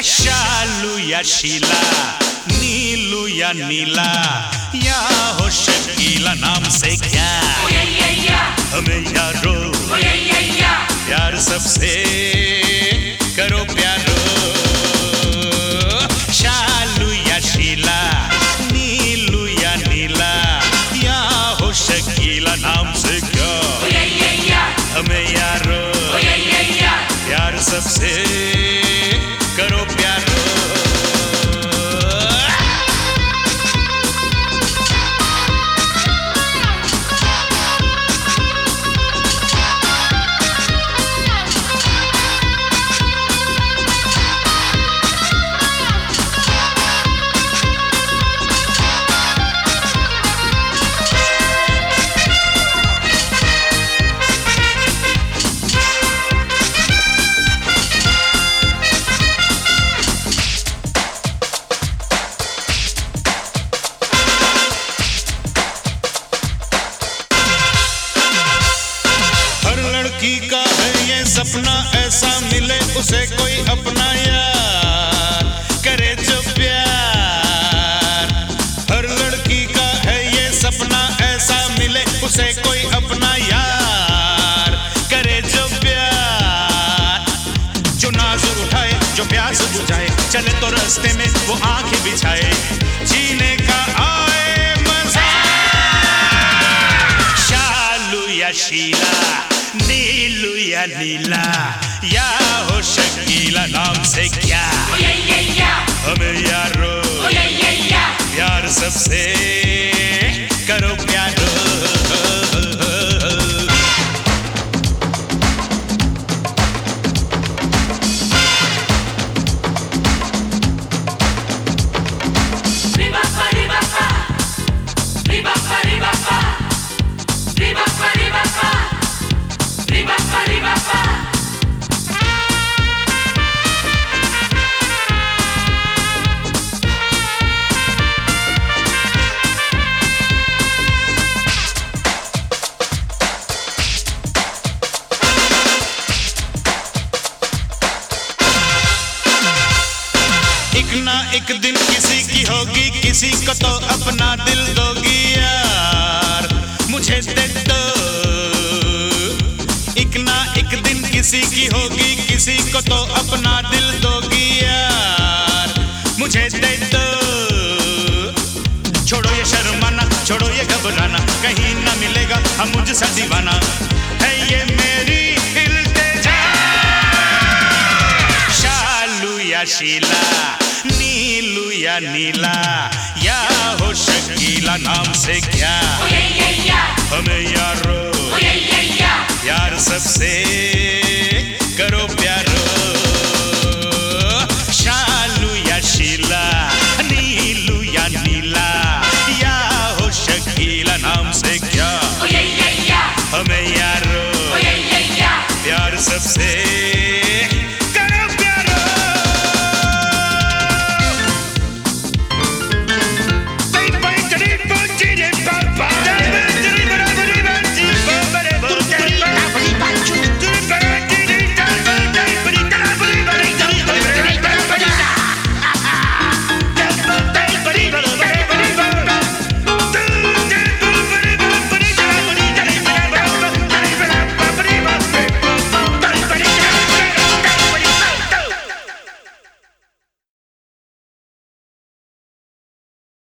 शालू या शीला, नीलू या नीला, या हो शकीला, नाम से क्या हमें यारो प्यार सबसे करो प्यारो। शालू या शीला, नीलू या नीला, या हो शकीला, नाम से क्या हमें यारो प्यार सबसे करो प्यारो। लड़की का है ये सपना, ऐसा मिले उसे कोई अपना यार, करे जो प्यार। हर लड़की का है ये सपना, ऐसा मिले उसे कोई अपना यार, करे जो प्यार। जो नाज उठाए, जो प्यास बुझाए, चले तो रास्ते में वो आंखें बिछाए, जीने का आए मजा। शालू या शीला, नीलू या नीला, या हो शकीला, नाम से क्या हमें यारो प्यार सबसे करो प्यारो। एक ना एक दिन किसी की होगी, किसी को तो अपना दिल दोगी यार, मुझे दे दो। एक ना एक दिन किसी की होगी, किसी को तो अपना दिल दोगी यार, मुझे दे दो। छोड़ो ये शर्माना, छोड़ो ये घबराना, कहीं ना मिलेगा हम मुझसे दीवाना, है ये मेरी इल्तिजा। शालू या शीला, नीलू या नीला, या हो शकीला, नाम से क्या हमें यारो प्यार सबसे करो प्यारो। शालू या शीला, नीलू या नीला, या हो शकीला, नाम से क्या हमें यारो प्यार सबसे